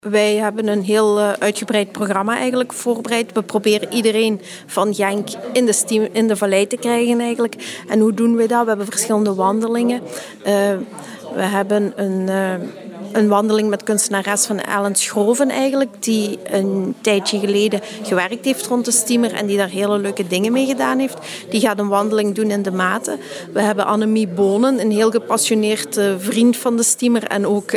Wij hebben een heel uitgebreid programma eigenlijk voorbereid. We proberen iedereen van Genk in de vallei te krijgen eigenlijk. En hoe doen we dat? We hebben verschillende wandelingen. We hebben een wandeling met kunstenares van Ellen Schroven eigenlijk, die een tijdje geleden gewerkt heeft rond de Stiemer en die daar hele leuke dingen mee gedaan heeft. Die gaat een wandeling doen in de Maten. We hebben Annemie Bonen, een heel gepassioneerd vriend van de Stiemer en ook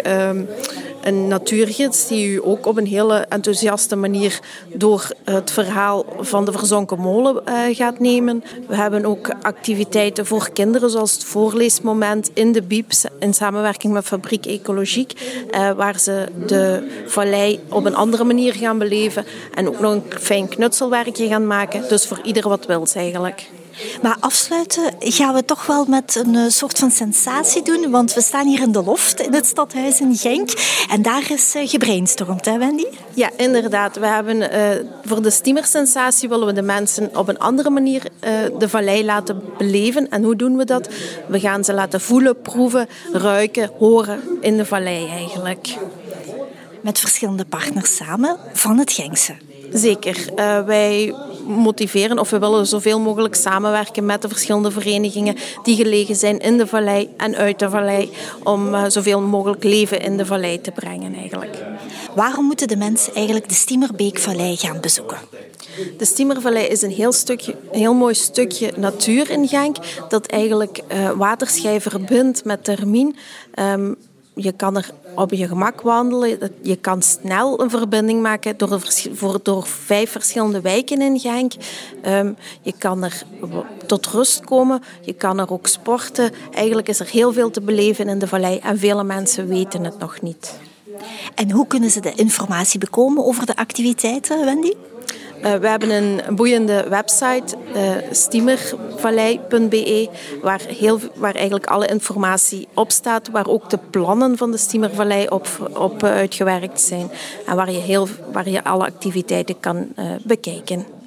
een natuurgids die u ook op een hele enthousiaste manier door het verhaal van de verzonken molen gaat nemen. We hebben ook activiteiten voor kinderen, zoals het voorleesmoment in de Bieps in samenwerking met Fabriek Ecologiek, waar ze de vallei op een andere manier gaan beleven en ook nog een fijn knutselwerkje gaan maken. Dus voor ieder wat wils eigenlijk. Maar afsluiten gaan we toch wel met een soort van sensatie doen, want we staan hier in de loft in het stadhuis in Genk en daar is gebrainstormd, hè Wendy? Ja, inderdaad. We hebben voor de Stiemer-sensatie willen we de mensen op een andere manier de vallei laten beleven. En hoe doen we dat? We gaan ze laten voelen, proeven, ruiken, horen in de vallei eigenlijk. Met verschillende partners samen van het Genkse. Zeker. Wij motiveren of we willen zoveel mogelijk samenwerken met de verschillende verenigingen die gelegen zijn in de vallei en uit de vallei om zoveel mogelijk leven in de vallei te brengen eigenlijk. Waarom moeten de mensen eigenlijk de Stiemerbeekvallei gaan bezoeken? De Stiemervallei is een heel mooi stukje natuur in Genk dat eigenlijk waterschei verbindt met Termien. Je kan er op je gemak wandelen. Je kan snel een verbinding maken door 5 verschillende wijken in Genk. Je kan er tot rust komen. Je kan er ook sporten. Eigenlijk is er heel veel te beleven in de vallei en vele mensen weten het nog niet. En hoe kunnen ze de informatie bekomen over de activiteiten, Wendy? We hebben een boeiende website, stiemervallei.be, waar eigenlijk alle informatie op staat, waar ook de plannen van de Stiemervallei op uitgewerkt zijn en waar je alle activiteiten kan bekijken.